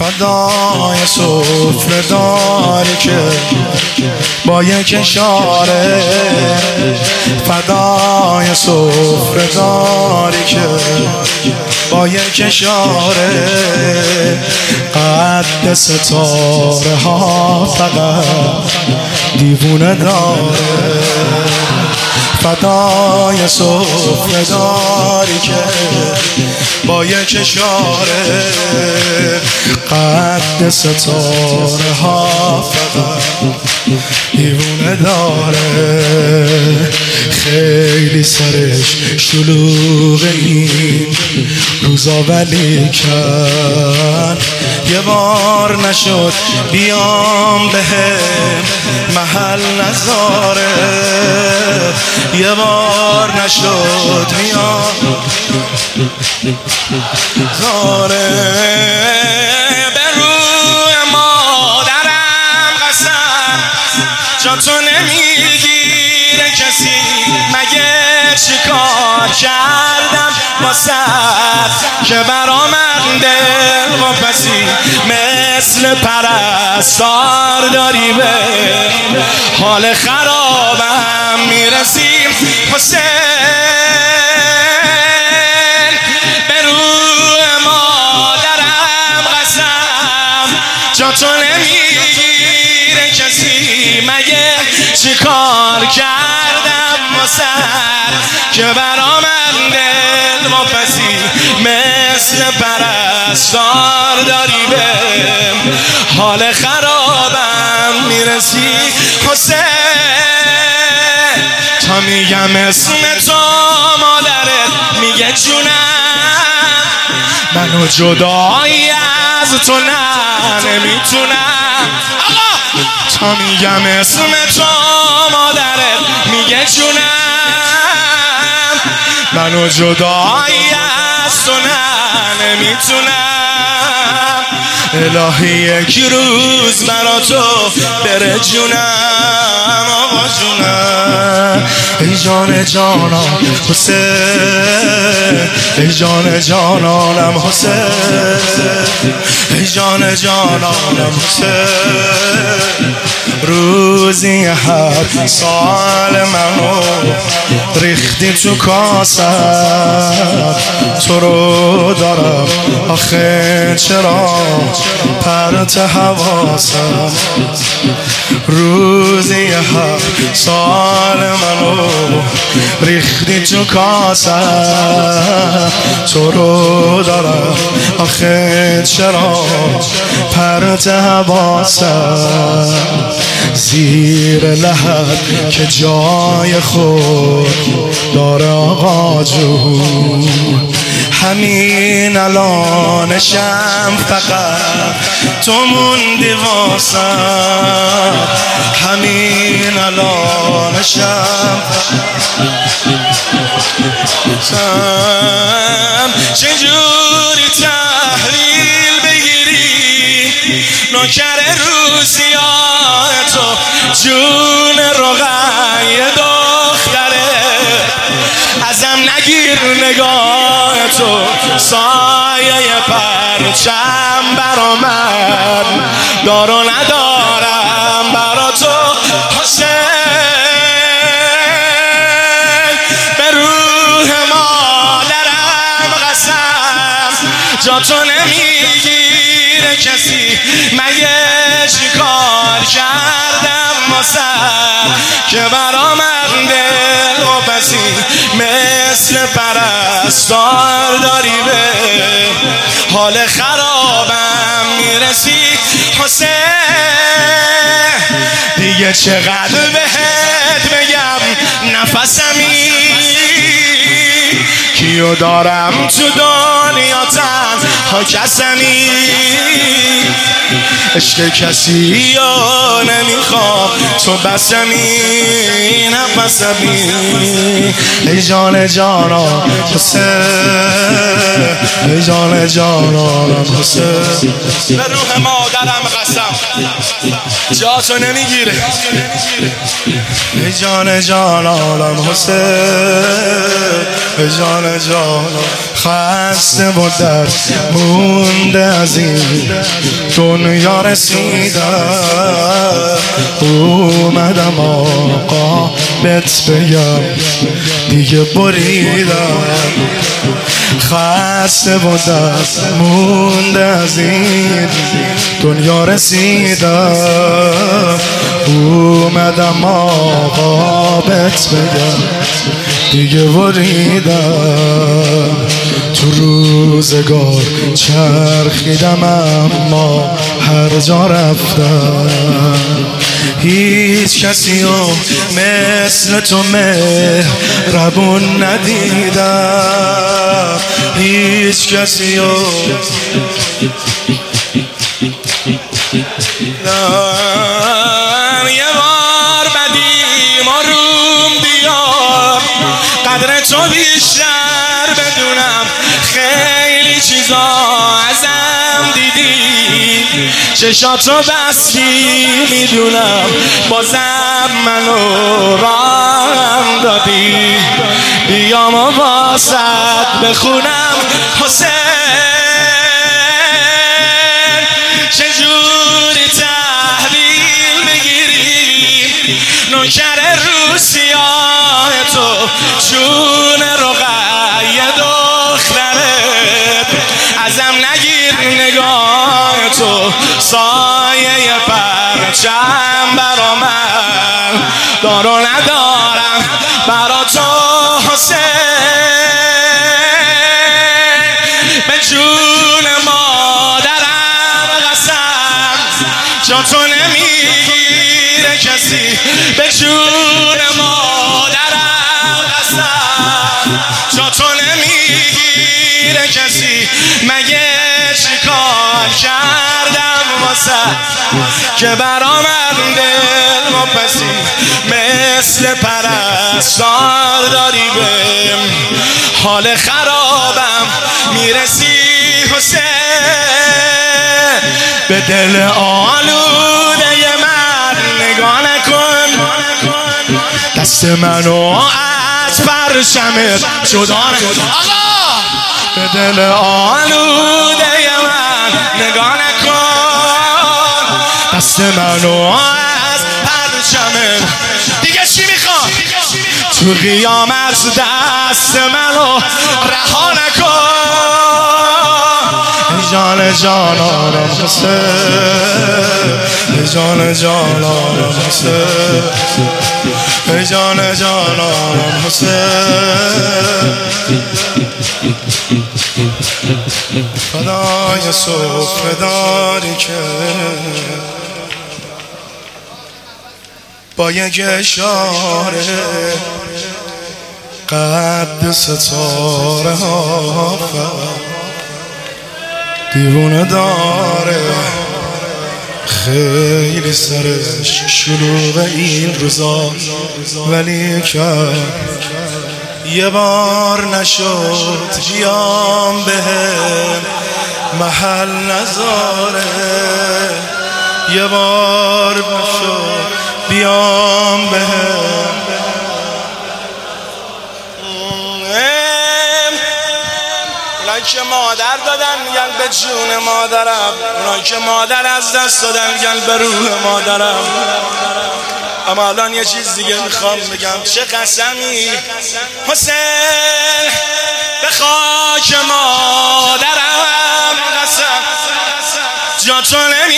فدای سفره داری که با یک اشاره، فدای سفره داری که با یک اشاره قد ستاره ها فقط دیوونه داره. فدای سفره داری که با یک اشاره قد ستاره ها فقط دیوونه داره. خیلی سرش شلوغ این روزا ولی کن یه بار نشد بیام به محل نذاره، یه بار نشد بیام زاره. به روی مادرم قسم جا تو نمیگیره کسی، مگه چیکار کردم واسه که برا من دل واپسی مثل پرستار داری به حال خرابم میرسیم حسین. به روی مادرم قسم جا تو نمیگیره کسی، مگه چیکار کردم واسه که برا من دل واپسی مثل پرستار داری به حال خرابم میرسی حسین. تا میگم اسم تو مادرت میگه جونم، منو جدایی از تو نه نمیتونم. تا میگم اسم تو مادرت میگه جونم، منو جدایی از تو نه نمیتونم. الهی یک روز برا تو بره جونم آقا جونم. ای جان جانم حسین، ای جان جانانم حسین، ای جان جانانم حسین. روزی هر سال منو ریختی تو کاسم، تو رو دارم آخه چرا پرت حواسم. روزی هر سال منو ریختی تو کاسم، تو رو دارم آخه چرا پرت حواسم. زیر لحد که جای خود داره آقا جون، همین الانشم فقط تو موندی واسم، همین الانشم چجوری تحویل بگیری نوکر روزیای تو، جون رقی دختره ازم نگیر نگاه تو، سایه پرچم برا من دار و ندارم برا تو حسین. به روح مادرم قسم جا تو نمیگیره کسی، مگه چیکار کردم واسه که برا من دل و بسی مثل پرستار داری به حال خرابم میرسی حسین. دیگه چقدر بهت بگم نفسمی، کیو دارم تو دنیا تنها کسمی، عشق کسی یا نمیخوام تو بسمی نفسمی. ای جان جانا حسین، ای جان جانا حسین. به روح مادرم قسم جا تو نمیگیره، ای جان جانانم حسین، ای جان جانم. خسته و در مونده از این دنیا رسیدم. اومدم آقا بهت بگم دیگه بریدم. خسته و در مونده از این دنیا رسیدم. اومدم آقا بهت بگم دیگه بریدم. تو روزگار چرخیدم اما هر جا رفتم هیچ کسی رو مثل تو مهربون ندیدم. هیچ کسی رو یه بار بدیم آروم بیار قدر تو بیشتر بدونم. خیلی چیزا ازم دیدی چشاتو بستی میدونم بازم منو رام دادی. بیام و واسط بخونم حسین چجوری تحویل بگیری نوکر رو سیاه تو چون رقیه دخترت. ازم نگیر نگاه تو سایه پرچم برا من دارو ندارم برا تو حسین. به جون مادرم قسم جا تو نمیگیره کسی. به جون مادرم قسم جا تو نمیگیره کسی. مگه چیکار کردم واسه که برامد دل مپسی مثل پرستار داری به حال خرابم میرسی حسین. به دل آلوده من نگاه نکن دست منو از پرچمت جدا نکن. به دل آلوده من نگاه نکن دست منو از پرچمت. دیگه چی میخواد تو قیامت دست منو رها نکن. جان جانانم حسین جان جانانم حسین جان جانانم حسین. فدای سفره داری که با یک اشاره قد ستاره ها دیوونه داره. خیلی سرش شلوغ این روزا ولی که یه بار نشد بیام بهم محل نذاره. یه بار نشد بیام بهم. اونایی که مادر دادن میگن به جون مادرم. اونایی که مادر از دست دادن میگن به روح مادرم. اما الان یه چیز دیگه میخوام بگم. چه قسمی حسین به خاک مادرم قسم جا تو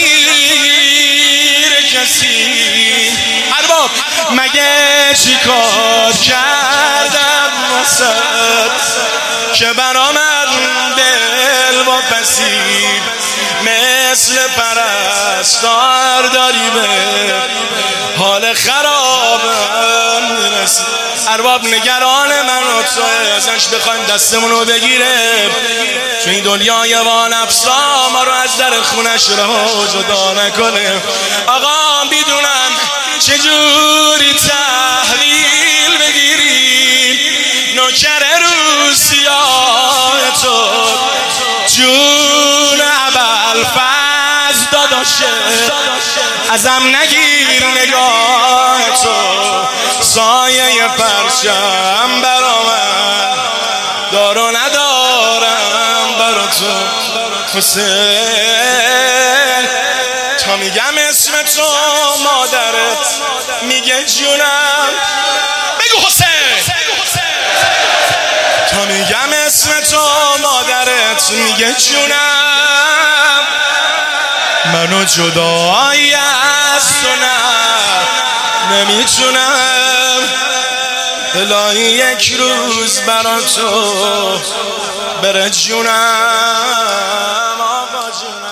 نمیره کسی. ارباب مگه چی کار کردم واسد که برامد دل واپسی مثل پرستار داری به حال خرابم میرسی. ارباب نگران من و توی ازش بخوایم دستمونو بگیره چون این دنیای وانفسا ما رو از در خونش رها جدا نکنه. آقا بیدونم چجوری تحویل بگیری نوکر رو سیاه تو جون ابوالفضل داداشه. ازم نگیر نگاه تو سایه پرچم برا من دارو ندارم حسین تا میگم اسم تو مادرت میگه جونم. بگو حسین. تا میگم اسم تو مادرت میگه جونم. منو جدایی از تو نمیتونم. الهی یک روز برا تو بره جونم. آقا جونم.